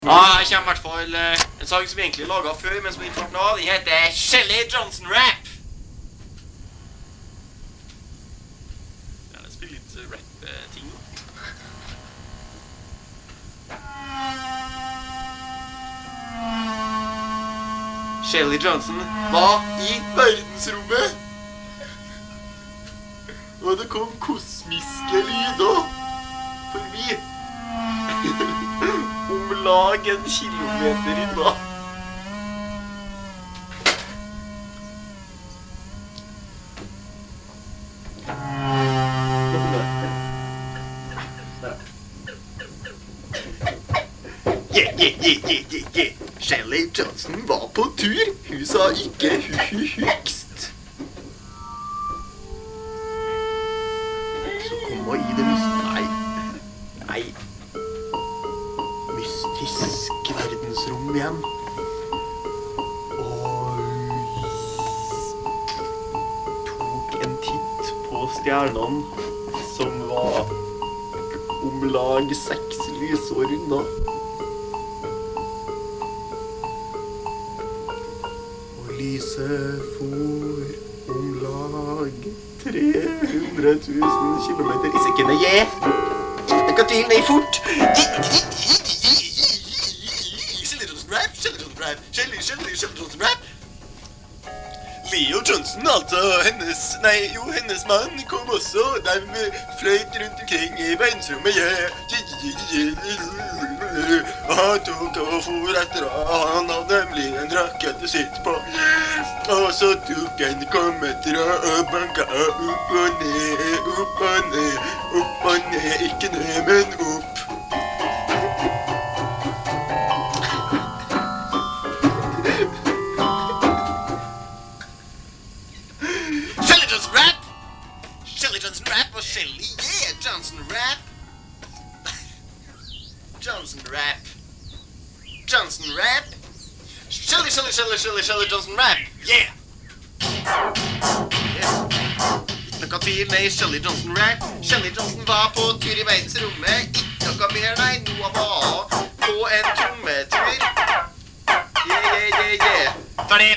Jeg kommer i hvert fall en sang som vi egentlig laget før, men som vi ikke nå. Den heter Shelly Johnson Rap. Jeg spiller litt rap-ting nå. Shelly Johnson var i verdensrommet, og det kom kosmiske lyder forbi. Om lag en kilometer unna. Yeah. Shelly Johnson var på tur. Hun sa ikke hukst. Så kom hun i det Nei. Mystisk verdensrom igjen. Og tok en titt på stjernene, som var om lag 6 lysår unna. Og lyset for om lag 300 000 kilometer i sekundet. Det kan til meg fort. Shelly Johnson Rap. Leo Johnson, altså hennes mann kom også. De fløyt rundt omkring i verdensrommet. Og han tok og for etter han hadde nemlig en rakett å sitte på. Og så tok han kom etter og banka opp og ned, ikke ned, men opp. Shelly Johnson Rap og Shelly, Johnson Rap. Shelly Johnson Rap, yeah. Ikke noe tvil, nei, Shelly Johnson Rap. Shelly Johnson var på tur i verdensrommet. Ikke noe mer, nei, Noah var på en trommetur. Yeah. Ferdig.